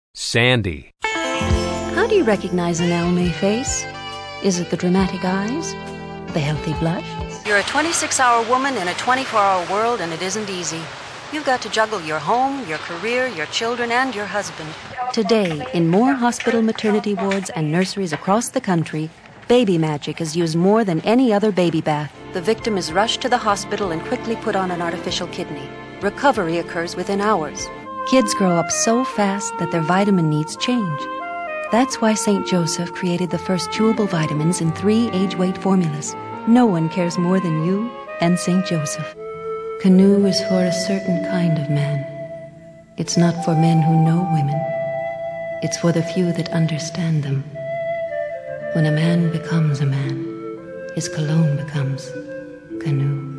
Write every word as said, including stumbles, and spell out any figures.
Sandy. How do you recognize an Almay face? Is it the dramatic eyes? The healthy blush? You're a twenty-six hour woman in a twenty-four hour world, and it isn't easy. You've got to juggle your home, your career, your children, and your husband. Today, in more hospital maternity wards and nurseries across the country, Baby Magic is used more than any other baby bath. The victim is rushed to the hospital and quickly put on an artificial kidney. Recovery occurs within hours. Kids grow up so fast that their vitamin needs change. That's why Saint Joseph created the first chewable vitamins in three age-weight formulas. No one cares more than you and Saint Joseph. Canoe is for a certain kind of man. It's not for men who know women. It's for the few that understand them. When a man becomes a man, his cologne becomes Canoe.